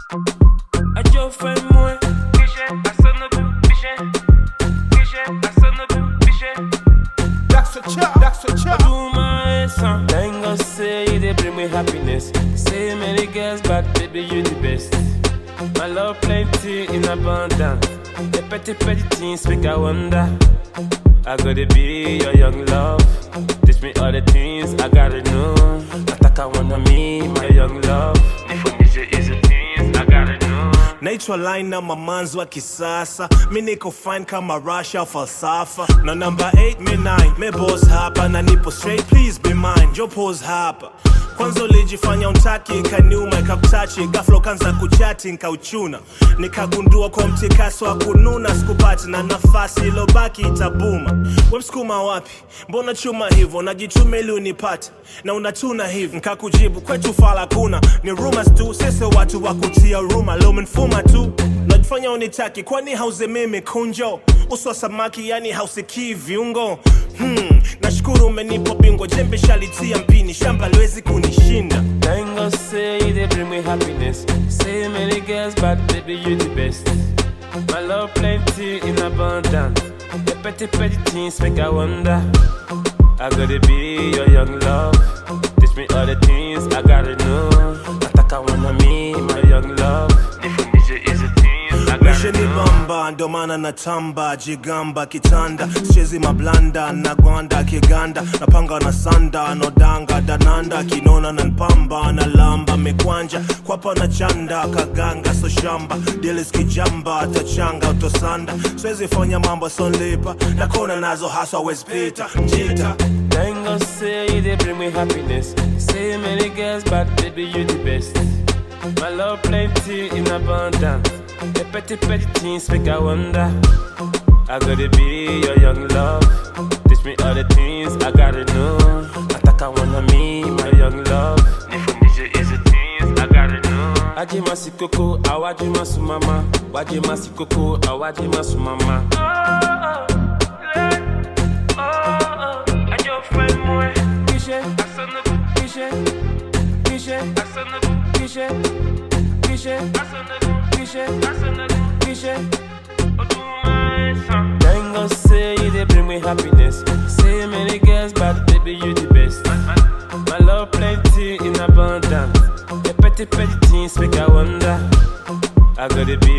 A Joe friend moi, Kishe, I son of Kishe, Kishe, I son of Kishe. That's a chop. Do my son. Tango say they bring me happiness. Say many girls, but baby you the best. My love plenty in abundance. The petty things make I wonder. I gotta be your young love. Teach me all the things I gotta know. Nataka wanna me, my young love. Nifundishe hizo things I gotta know. Naitwa line na mamanzi wa kisasa. Mi niko fine kama Russia falsafa. Na number 8 mi 9 me boss hapa. Na nipo straight please be mine. Jo pose hapa. Kwanza ulijifanya untaki ikaniuma ikakutachi ghafla ukaanza kuchati nikauchuna nikagundua kwa mtikaso wa kununa sikupati na nafasi ilobaki itabuma. We msukuma wapi? Mbona chuma hivyo? Najitume ili unipate na unatuna hivi. Nikakujibu kwetu fala kuna ni rumors tu, sisi watu wa kutia rumor. Leo mnfuma tu najifanya unitaki kwani hauze mimi kunjo uso samaki yani hausikii viungo. Nashukuru umenipa bingo jembe shalitia mpini shamba liwezi kunishinda. Tango say they bring me happiness. Say many girls but baby you the best. My love plenty in abundance. The petty things make I wonder. I gotta be your young love. Teach me all the things I gotta know. Nataka wanna me, my young love. Nifundishe hizo things I gotta know. Bamba ndo maana natamba jigamba kitanda sichezi mablanda na gwanda kiganda napanga na sanda nodanga dananda kinona na npamba na lamba mekwanja kwapa na chanda kaganga so shamba deals kijamba tachanga utosanda siwezi fanya mambo sonlipa na kona nazo haswa wezi pita njita. Tango say they bring me happiness. Say many girls but baby you the best. My love plenty in abundance. The petty things make I wonder. I gotta be your young love. Teach me all the things I gotta know. Nataka wanna me, my young love. Nifundishe hizo things I gotta know. Aje masikoko, awaje masumama. Waje masikoko, awaje masumama. A your friend moi, Kishe, I son of Kishe, Kishe, I son of Kishe, Kishe, I son of Kishe. Tango say they bring me happiness. Say many girls but baby you the best. My love plenty in abundance. The petty things make I wonder. I gotta be